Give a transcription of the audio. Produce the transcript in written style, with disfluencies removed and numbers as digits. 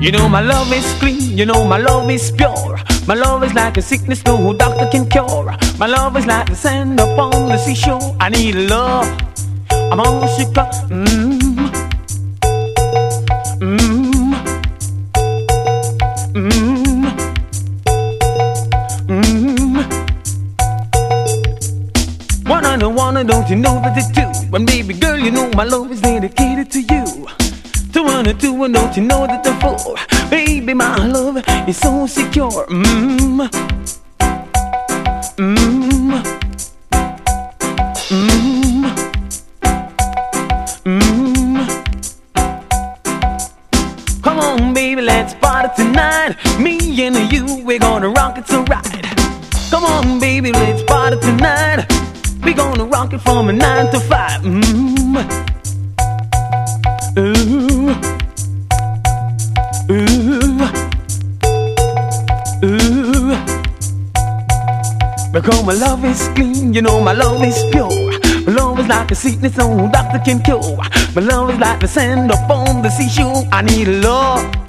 You know my love is clean, you know my love is pure. My love is like a sickness no doctor can cure. My love is like the sand upon the seashore. I need love, I'm on sugar. One, don't you know that it's two? One, baby girl, you know my love is dedicated to you. To one or two, and don't you know that the four? Baby, my love is so secure. Come on, baby, let's party tonight. Me and you, we're gonna rock it so right. Come on, baby, let's party tonight. We're gonna rock it from a 9 to 5. Ooh. Ooh. Ooh. Because my love is clean, you know my love is pure. My love is like a sickness no doctor can cure. My love is like the sand upon the seashore. I need love.